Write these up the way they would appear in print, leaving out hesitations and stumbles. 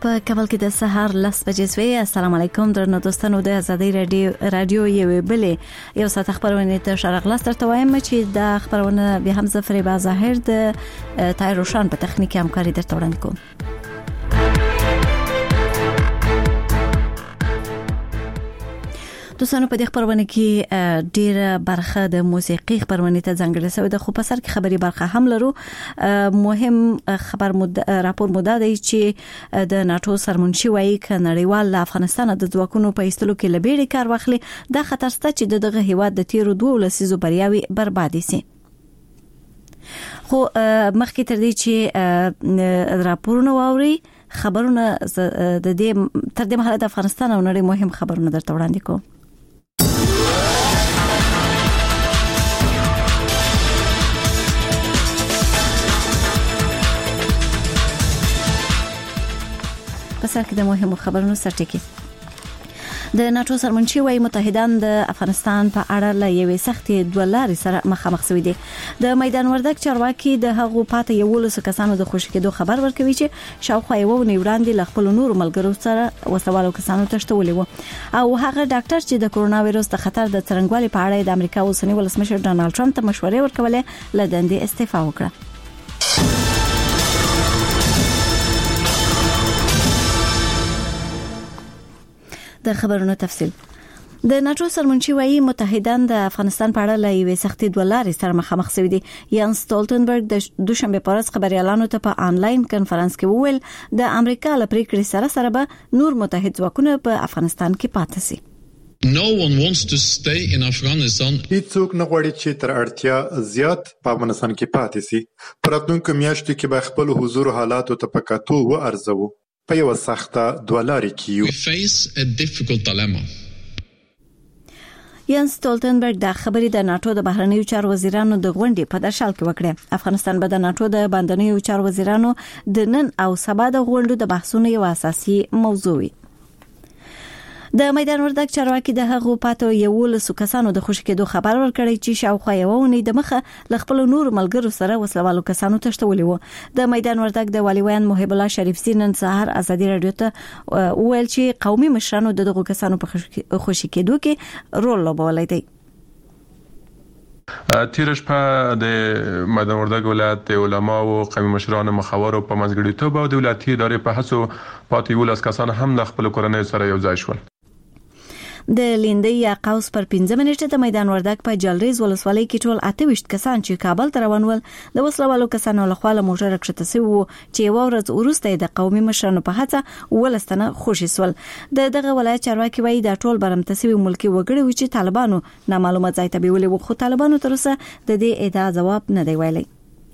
په کابل کې د سهار 10 بجې شوي. السلام علیکم درنو دوستانو، د ازادي رادیو یو بلې یو ساعت خبرونه ته شرق لاستر ته وایم چې د خبرونه به هم زفر با ظاهر د تای روشن په تخنیکی همکاري درته وړاندې کوم. دوستانو په دې خبرونه کې ډیره برخه د موسیقي خبرونه ته ځانګړې شوې ده، خو په سر کې خبري برخه هم لرو. مهم خبر راپور مده دی چې د ناتو سرمنشي وایي ک نړیوال افغانستان د ځواکونو په ایستلو کې لبیړي کار واخلي، د خطر شته چې دغه هیواد د تیرو 2 لسیزو بریاوي بربادي سي. خو مخکې تر دې چې راپورونه واوري خبرونه د دې تر دې مهاله د افغانستان او نړۍ مهم خبرونه درته وړاندې کوم. پسر کې د مهمو خبرونو سرټکی. د ناتو سرمنشي وايي متحدان د افغانستان په اړه له یوې سختې دوه سره مخامخ شوي دي. د میدان وردګ چارواکي د هغو پاتې یو لس کسانو د خوشی کېدو خبر ورکوي چې شاوخوا یو وړاندې ل خپل نور ملګرو سره وسوالو کسانو تشتولې وو، او هغه ډاکټر چې د کورونا وایروس د خطر د څرنګوالي په اړه د امریکا اوسنی ولسمشر ډانلډ ټرمپ ته مشورې ورکولې، له دندې استعفا وکړه. د خبرونو تفصیل. د ناتو سرمنشي وايي متحدان د افغانستان په اړه له یوې سختې دوه سره مخامخ شوي دي. یان سټولټنبرګ د دوشنبه پرځ خبريالانو ته په آنلاین کانفرنس کې وویل د امریکا له پریکړې سره به نور متحد ځواکونه په افغانستان کې پاتې شي. No one wants to stay in Afghanistan. هیڅوک نه غواړي چې تر اړتیا زیات په افغانستان کې پاتې شي. پراتونکو میاشتو کې به خپل حضور حالاتو ته پکاتو و ارزو. په یو سخته دوه کیو. We face a difficult dilemma. یان سټولټنبرګ د خبرې د ناتو د بهرنیو چارو وزیرانو د غونډې په درشل کې وکړه. افغانستان به د ناتو د باندنیو چارو وزیرانو د نن او سبا د غونډو د بحثونو یو اساسي موضوع وي. د میدان وردګ چارواکي د هغو پاتې یو لس کسانو د خوشی کېدو خبر ورکړی چې شاوخوا یو ونې د مخه ل خپل نور ملګرو سره وسلوالو کسانو تشتولې وو. د میدان وردګ د والیوان محب الله شریف سي نن سهار ازادي رادیو ته ویل چې قومي مشرانو دغه کسانو په خوشی کېدو کې رول لوبولی دی. تیرش په د میدان وردګ ولایت علما او قومي مشرانو مخاورو په منځګړیتوب او دولتي ادارې په هڅو پاتې یو لس کسان هم د خپل کورنۍ سره یو ځای شول. د لیندۍ یا قوس پر 15 منټه د میدان وردګ په جلریز ولسوالۍ کې ټول 28 کسان چې کابل ته روان ول د وسلوالو کسانو له خوا له موټر کښته شوي وو چې یو ورځ وروسته د قومي مشرانو په هڅه ولستنه خوشي سول. دغه ولایت چارواکي وایي دا ټول برمته شوي ملکی وګړي و چې طالبانو نامعلومه ځای ته بیولې وو، خو طالبانو تر اوسه د دې ادعا جواب نه دی ویلي.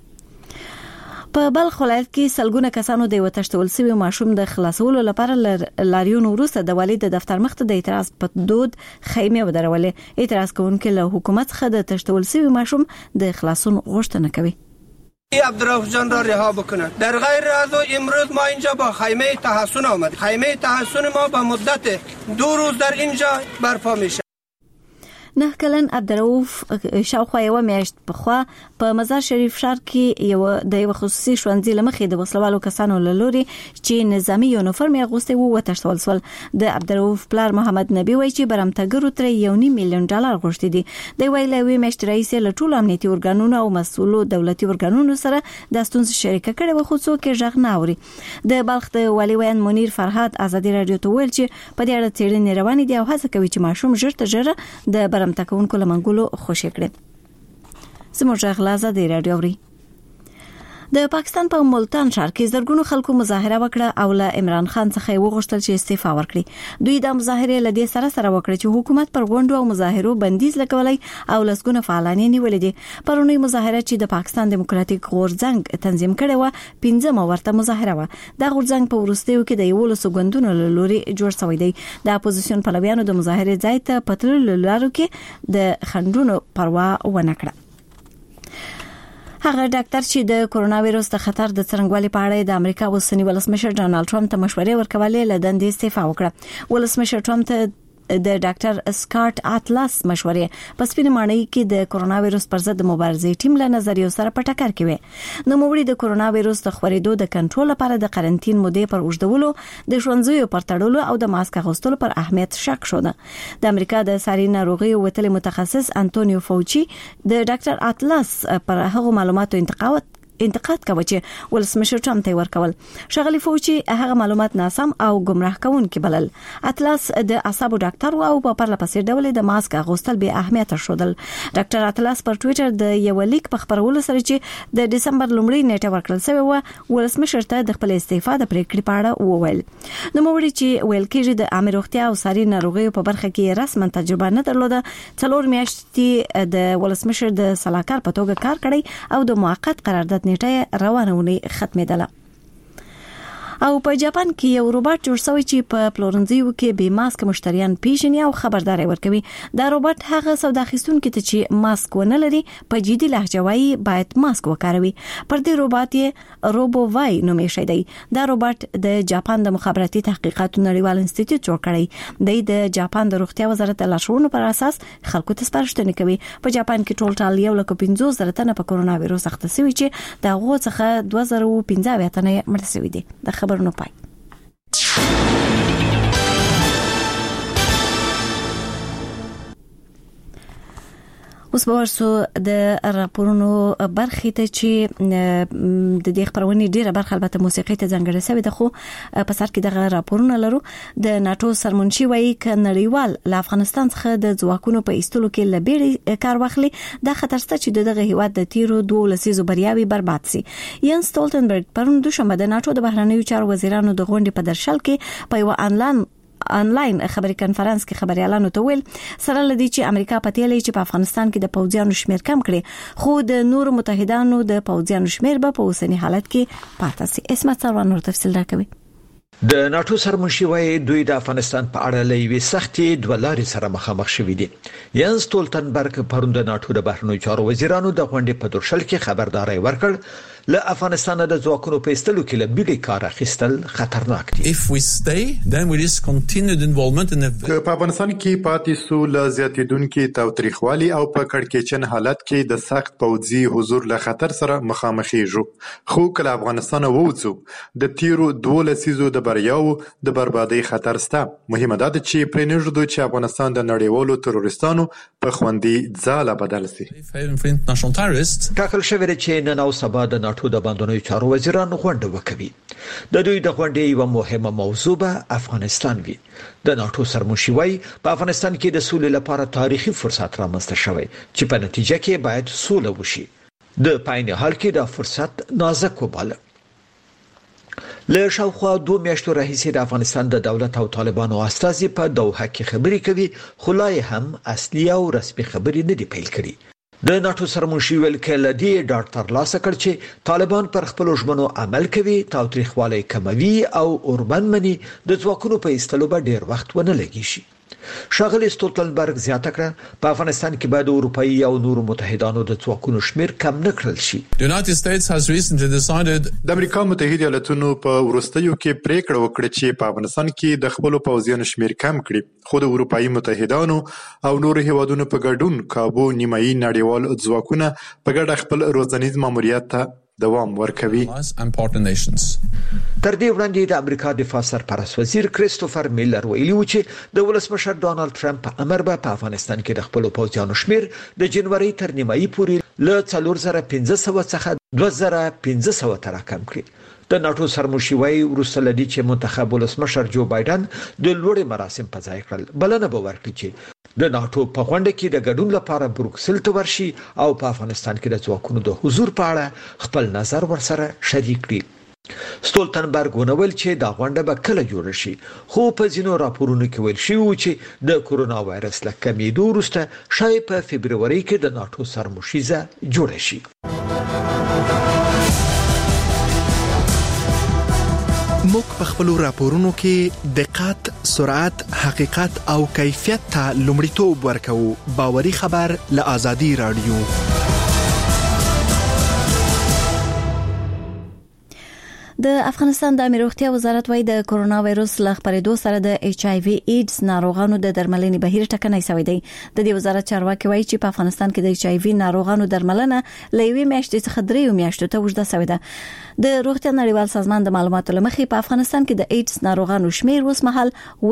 په بلخ ولایت کې سلګونه کسانو د وتشتول سوي ماشوم د خلاصولو لپاره لاریون وروسته د والد د دفتر مخ ته د اعتراض په دود خیمه ودرولې. اعتراض کوونکي له حکومت څخه د تشتول سوي ماشوم د خلاصون غوښتنه کوي. عبدالرحمن جان را رها بکنند. در غیر از امروز ما اینجا با خیمه تحصن آمد. خیمه تحصن ما با مدت 2 روز در اینجا برپا میشه. 9 کلن عبدالرؤف شاوخوا یو میاشت پخوا په مزار شریف ښار کې یو خصوصي ښوونځي لمخې د وسلوالو کسانو له لوري چې نظامی یونیفورم یې اغوستی وو وتښتول شول. د عبدالرؤف پلار محمد نبی وایي چې برمتګرو تر $1.5 میلیون غوښتي دي. د ویلې وی میاشت رئیس له ټولو امنیتي ارګانونو او مسؤلو دولتي ارګانونو سره د ستونزې شریکه کړې و، خو څوک یې غږ نه اوري. د بلخ د والیوان منیر فرهاد ازادي رادیو ته ویل چې په دې اړه څېړنې روانې دي او هڅه کوي چې ماشوم ژر تر ژره د تکونکو لمنګولو خوشی کړي. زموږ غلازه دی رادیو وری. د پاکستان په ملتان ښار کې زرګونو خلکو مظاهره وکړه او له عمران خان څخه وغوښتل چې استعفا ورکړي. دوی د مظاهره له دې سره وکړه چې حکومت پر غونډو او مظاهرو بندیز لګولای او لسګونه فعالان نیولې دي. پرونی مظاهره چې د پاکستان دیموکراتیک غورځنګ تنظیم کړي و 15 ورته مظاهره و. د غورځنګ په وروستیو کې د 11 غوندونو له لوري جوړ شوی دی. د اپوزیشن پلویانو د مظاهره ځای ته پتل لارو کې د خندونو پروا ونه کړه. هغه ډاکټر چې د کورونا وایروس د خطر د څرنګوالي په اړه د امریکا اوسنی ولسمشر ډانلډ ټرمپ ته مشورې ورکولې، له دندې استعفا وکړه. ولسمشر ټرمپ ته د ډاکټر سکاټ اټلاس مشورې په سپینه ماڼۍ کې د کرونا وایرس پر ضد مبارزې ټیم له نظریو سره په ټکر کې وي. نو موږ د کرونا وایرس د خورېدو د کنټرول لپاره د قرنټین مودې پر اوږدولو، د ښوونځیو پر تړلو او د ماسک اغوستلو پر اهمیت شک شو. د امریکا د ساري ناروغیو وتلي متخصص انټونیو فوچي د ډاکټر اټلاس پر هغه معلوماتو انتقاد کوي چې ولسمشر ټرمپ ته ورکول. شغلی فوچي هغه معلومات ناسم او گمراه کوونکي بلل. اټلاس د اعصابو ډاکټر او په پرله پسې ډول د ماسک اغوستل به اهمیت شودل. ډاکټر اټلاس پر ټوئیټر د یو لیک په خبرولو سره چې د دسمبر لومړۍ نیټه ورکړل شوی و، ولسمشر ته د خپل استعفا د پریکړې په اړه وویل. نو موږ چې ویل کېږي د عامه روغتیا او ساري ناروغیو په برخه کې رسمن تجربه نه درلوده، 4 میاشتې د ولسمشر د صلاحکار په توګه کار کړی او د موقت قرارداد نیټه روانونه ختمېدله. او په جاپان کې یو روباټ جوړ شوی چې په پلورنځیو کې بې ماسک مشتریان پیژني او خبرداري ورکوي. دا روباټ هغه سودا اخیستونکو ته چې ماسک ونه لري په جدي لهجه وایي باید ماسک وکاروي. پر دې روباټ یې روبو وای نومې شوی دی. دا روباټ د جاپان د مخابراتي تحقیقاتو نړیوال انسټیټیوټ جوړ کړی. د جاپان د روغتیا وزارت د لارښوونو پر اساس خلکو ته سپارښتنه کوي. په جاپان کې ټول 1.15 تنه په کرونا وایرس اخته شوي چې د هغو څخه 2015 تنه مړ شوي دي. د خبرونو پای. اوس به ورسو د راپورونو برخې ته چې د دې خبرونې ډیره برخه البته موسیقي ته ځانګړې شوې ده، خو په سر کې دغه راپورونه لرو. د ناتو سرمنشي وایي ک نړیوال له افغانستان څخه د ځواکونو په ایستلو کې لبېړي کار واخلي، دا خطر شته چې دغه هیواد د تیرو 2 لسیزو بریاوي برباد سي. ینس سټولټنبرګ پرون دوشنبه د ناتو د بهرنیو چارو وزیرانو د غونډې په درشل کې په یو آنلاین خبري کانفرنس کې خبريالانو ته ویل سره لدی چې امریکا په تیلې چې په افغانستان کې د پوځیانو شمیر کم کړي، خو د نور متحدانو د پوځیانو شمیر به په اوسنی حالت کې پاتې سي. اسمت سروان نور تفصیل راکوي. د ناتو سرمنشي وایي دوی د افغانستان په اړه لوي سختي دوه لارې سره مخامخ شوي دي. ینس سټولټنبرګ پرون د ناتو د بهرنیو چارو وزیرانو د غونډې په درشل کې خبرداري ورکړ له افغانستان د ځواکونو په ایستلو کې لبیړي کار اخیستل خطرناک دي. If we stay, then we risk continued involvement in په افغانستان کې پاتې سو له زیاتیدونکو تاوتریخوالي او په کړکېچن حالت کې د سخت پوځي حضور له خطر سره مخامخېږو. خو کله افغانستان ووځو د تیرو 2 لسیزو د بریاو د بربادۍ خطر سته. مهمه ده چې پرېنږدو چې افغانستان د نړیوالو تروریستانو په خوندي ځاله بدل شي. ټاکل شوی چې نن او سبا د ناتو د بندونو چارو وزیرانو غونډه وکوي. د دوی د غونډې یو مهمه موضوع به افغانستان وي. د ناتو سرمنشي وایي په افغانستان کې د سولې لپاره تاریخي فرصت رامنځته شوی چې په نتیجه کې باید سوله وشي. د پاین حال کې دا فرصت نازک وباله. له شاوخوا 2 میاشتو راهیسې د افغانستان د دولت او طالبانو استازي په دوحه کې خبرې کوي، خو لا هم اصلي او رسمي خبرې نه دي پیل کړي. د ناتو سرمنشي ویل کله دی ډاکټر لاسه کړ چې طالبان پر خپل ژمنو عمل کوي، تاوتریخوالی کموي او اوربن مني د ځواکونو په ایستلو به ډیر وخت ونه لګي شي. شاغلی سټولټنبرګ زیاته کړه په افغانستان کې باید اروپایي او نورو متحدانو د ځواکونو شمیر کم نه کړل شي. د امریکا متحده ایالاتونو په ورستیو کې پریکړه وکړه چې په افغانستان کې د خپل پوځیانو شمیر کم کړي، خو د اروپایي متحدانو او نورو هیوادونو په ګډون کابو نیمایي نړیوال ځواکونه په ګډه خپل روزنیز ماموریت ته دوام ورکوي. تر دې وړاندې د امریکا دفاع سرپرست وزیر کریستوفر میلر ویلي و چې د ولسمشر ډونالد ټرمپ امر به په افغانستان کې د خپل پوځیانو شمیر د جنوري تر نیمایي پورې له 4500 څخه 2500 ته راکم کړي. د ناتو سرمنشي وایي وروسته لدی چې منتخب ولسمشر جو بایدن د لوړې مراسم په ځای کړل، بلنه به ورکړي چې د ناتو په غونډه کې د ګډون لپاره بروکسل ته ورشي او په افغانستان کې د ځواکونو د حضور په اړه خپل نظر ورسره شریک کړي. سټولټنبرګ ونویل چې دا غونډه به کله جوړ شي، خو په ځینو راپورونو کې ویل شوی و چې د کورونا وایرس له کمیدو وروسته شاید په فبرवरी کې د ناتو سرمشیزه جوړ شي. موږ په خپل راپورونو کې دقت، سرعت، حقیقت او کیفیت ته لومړیتوب ورکوو. باوري خبر له آزادي رادیو. د افغانستان د امنیت روغتیا وزارت وايي د کورونا وایروس له خپرېدو سره د ایچ آی وی ایډز ناروغانو د درملنې بهیر ټکنی شوی دی. د دې وزارت چارواکي وايي چې په افغانستان کې د ایچ آی وی ناروغانو درملنه له یوې میاشتې څخه 3 میاشتو ته اوږده شوې ده. د روغتیا نړیوال سازمان د معلوماتو لمخې په افغانستان کې د ایډز ناروغانو شمیر اوس مهال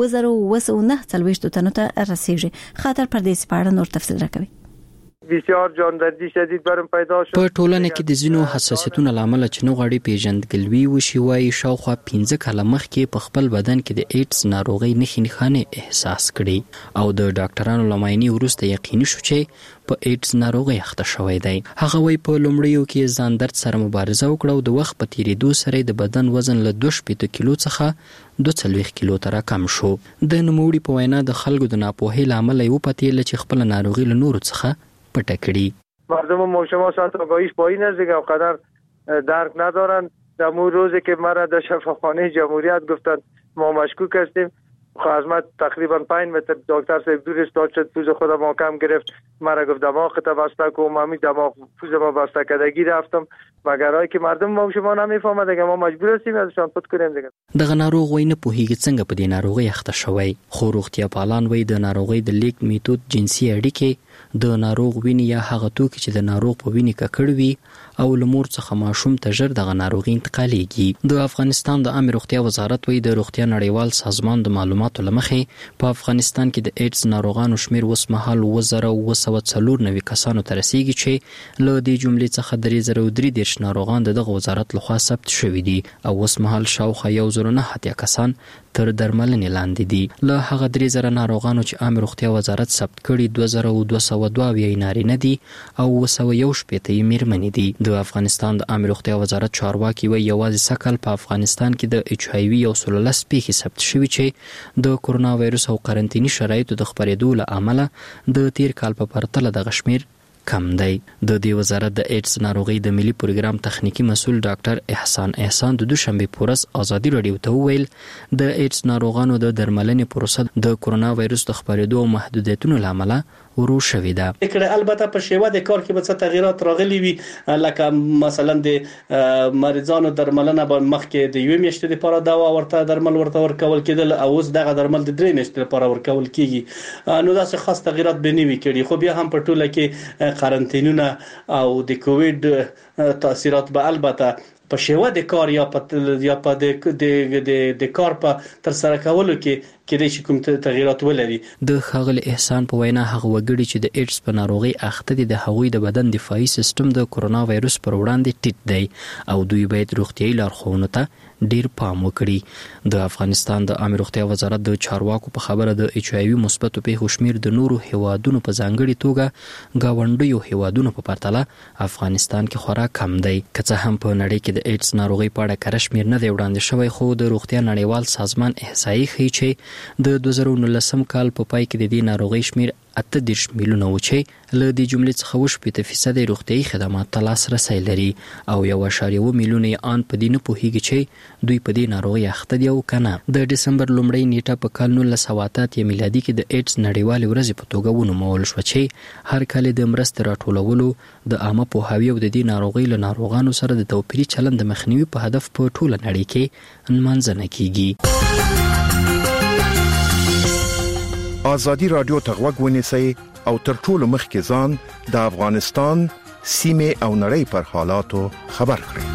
2940 تنو ته رسیدي. خاطر پردیس پاړه نور تفصیل راکوي. بسیار جاندردی شدید برم پیدا شد. په ټولنه کې د ځینو حساسیتونو لامل چې نو غړي پیژندګلوي وشي وای شاوخوا 15 کاله مخکې په خپل بدن کې د ایډز ناروغي نښې احساس کړي او د ډاکټرانو لمایني وروسته یقیني شو چې په ایډز ناروغي اخته شوی دی. هغه وای په لومړیو کې ځان درد سره مبارزه وکړه او د وخت په تیریدو سره د بدن وزن له 2 کیلو څخه 42 کیلو ته راکم شو. د نوموړي په وینا د خلکو د ناپوهۍ لامل یو پاتې چې خپل ناروغي له نورو څخه پټه کړي. مردم ما شاید آگاهیش پایین است دیگه قدر درک ندارن. در اون روزی که مرا در شفاخانه جمهوریت گفتن ما مشکوک هستیم، از ما تقریبا 5 متر دکتر صاحب دور استاد شد، پوز خودم محکم گرفت، مرا گفت دماغ تا بسته کن، همین دماغ پوز ما بسته کردگی رفتم. مگر هایی که مردم ما شما نمیفهمه دیگه ما مجبور هستیم ازشان پټ کنیم دیگه. دغه ناروغ وای نه پوهیږي څنګه په دې ناروغي اخته شوی. خو روغتیا پالان وای د ناروغي د لیک میتود جنسي اړیکې د ناروغ ویني یا هغه توکي چې د ناروغ په ویني ککړ وي او لمور څخه ماشوم ته ژر دغه ناروغي انتقالېږي. د افغانستان د امنیت روغتیا وزارت وای د روغتیا نړیوال سازمان د معلوماتو لمخې په افغانستان کې د ایډز ناروغانو شمیر اوس مهال 2994 کسانو ته رسیدي چې له دې جملې څخه 3033 ناروغان دغه وزارت لخوا ثبت شوي دي او اوس مهال شاوخوا 109 کسان تر درملنې لاندې دي. له هغه 3000 ناروغانو چې امنیت روغتیا وزارت ثبت کړي 2202 نارینه دي او 118 میرمنې دي. د افغانستان د امنیت روغتیا وزارت چارواکي وایي یوازې سکل په افغانستان کې د ایچ آی وی او سلولس پیښې ثبت شوي چې د کورونا وایروس او قرنطیني شرایطو د خپرېدو له امله د تیر کال په پرتله دغه شمیر کم دی. د دې وزارت د ایډز ناروغي د ملي پروګرام تخنیکی مسؤل ډاکټر احسان د دوشنبه پورس ازادي رادیو ته ویل د ایډز ناروغانو د درملنې پروسه د کورونا وایروس د خپرېدو او محدودیتونو لامل ورو شوې ده. البته په شیوه د کار کې به څه تغیرات راغلي وي، لکه مثلا د مریضانو درملنه به مخکې د 1 میاشتې لپاره دوا ورته درمل ورته ورکول کېدل او اوس دغه درمل د 3 میاشتې لپاره ورکول کیږي. نو داسې خاص تغیرات به نه وي کړي، خو بیا هم په ټوله کې قرنطینونه او د کووید تاثیرات به البته په شیوه د کار یا په د کار په تر سره کولو کې کېدای شي کوم تغیرات ولري. د ښاغلي احسان په وینا هغه وګړي چې د ایډز په ناروغي اخته دي د هغوی د بدن دفاعي سیستم د کورونا وایروس پر وړاندې ټیټ دی او دوی باید روغتیايي لارښوونو ته ډیر پام وکړي. د افغانستان د امنیت روغتیا وزارت د چارواکو په خبره د ایچ آی وی مثبتو پیښو شمیر د نورو هیوادونو په ځانګړي توګه گاونډیو هیوادونو په پرتله افغانستان کې خورا کم دی. که څه هم په نړۍ کې د ایډز ناروغي په اړه کره شمیر نه دی وړاندې شوی، خو د روغتیا نړیوال سازمان احصایې ښیي چې د 2019 کال په پای کې د دې ناروغي شمیر 38 میلیونه و چې له دې جملې څخه 8% روغتیايي خدمات ته لاسرسی لري او 1.1 میلیونه ان په دې نه پوهیږي چې دوی په دې ناروغي اخته دي او کنه. د دسمبر لومړۍ نیټه په کال 1988 میلادي کې د ایډز نړیوالې ورځې په توګه ونومول شو چې هر کال د مرستې راټولولو د عامه پوهاوي او د دې ناروغي له ناروغانو سره د توپیري چلند د مخنیوي په هدف په ټوله نړۍ کې نمانځنه کیږي. ازادي رادیو ته غوږ ونیسئ او تر ټولو مخکې ځان د افغانستان سیمه او نړۍ پر حالاتو خبر کړئ.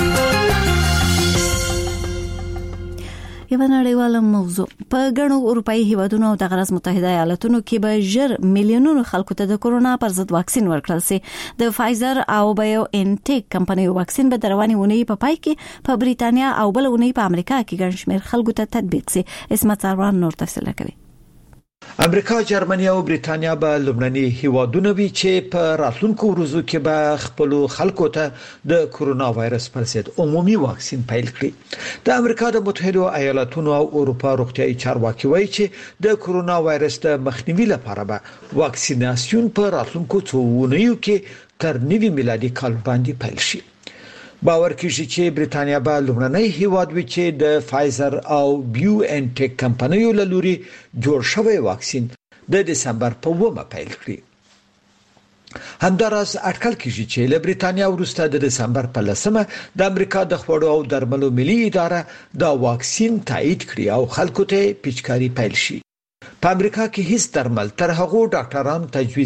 یو نړیواله موضوع په ګڼو اروپאי هیوادونو او د غرض متحده ایالاتونو کې به ژر میلیونونو خلکو ته د کورونا پر ضد واکسین ورکړل شي. د فایزر او بایو انټیک کمپنۍ واکسین به رواني ونی په پای کې په بریتانیا او بل ونی په امریکا کې ګڼ شمېر خلکو ته تطبیق شي. اسمت سروان نور تفصیل کوي. امریکا، جرمني او بریتانیا به لومړني هیوادونه وي چې په راتلونکو ورځو کې به خپل خلکو ته د کورونا وایرس پر ضد عمومي واکسین پیل کړي. د امریکا د متحده ایالاتونو او اروپا روغتیايي چارواکي وایي چې د کورونا وایرس د مخنیوي لپاره به واکسیناسیون په راتلونکو څو اونیو کې تر نوي میلادي کال باندې پیل شي. باور کیږي چې بریتانیا به لومړنی هیواد وي چې د فایزر او بیو انټیک کمپنیو له لوري جوړ شوی واکسین د دسمبر په 1 پیل کړي. همداراز اټکل کیږي چې له بریتانیا وروسته د دسمبر په 10مه د امریکا د خوړو او درملو ملي اداره دا واکسین تایید کړي او خلکو ته پیچکاری پیل شي. په امریکا کې هیڅ درمل تر هغو ډاکټرانو تجویز